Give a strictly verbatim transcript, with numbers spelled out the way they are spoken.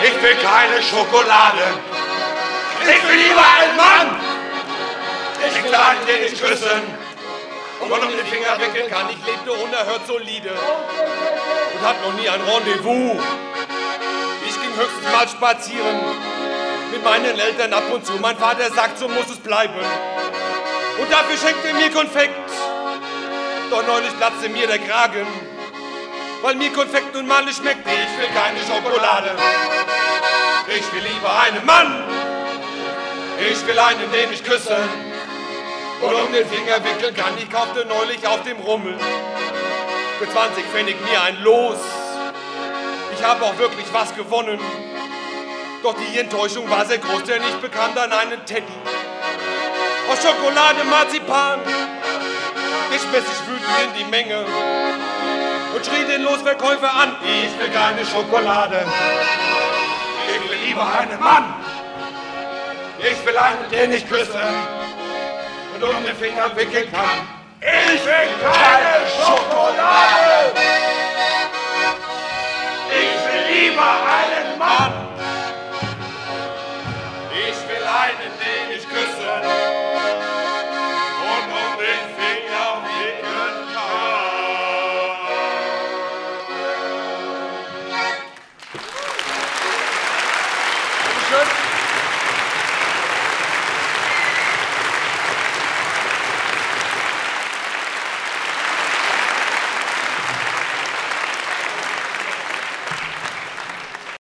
Ich will keine Schokolade. Ich will lieber einen Mann. Ich will einen, den ich küssen und um den Finger wickeln kann. Ich lebte unerhört solide und hatte noch nie ein Rendezvous. Ich ging höchstens mal spazieren mit meinen Eltern ab und zu. Mein Vater sagt, so muss es bleiben. Und dafür schenkte er mir Konfekt. Doch neulich platzte mir der Kragen, weil mir Konfekt nun mal nicht schmeckte. Ich will keine Schokolade. Ich will lieber einen Mann. Ich will einen, den ich küsse und um den Finger wickeln kann. Ich kaufte neulich auf dem Rummel für zwanzig Pfennig mir ein Los. Ich habe auch wirklich was gewonnen. Doch die Enttäuschung war sehr groß, denn ich bekam dann einen Teddy aus Schokolade, Marzipan. Ich schmiss ich wütend in die Menge und schrie den Losverkäufer an. Ich will keine Schokolade. Ich will lieber einen Mann. Ich will einen, den ich küsse und um den Finger wickeln kann. Ich will keine Schokolade.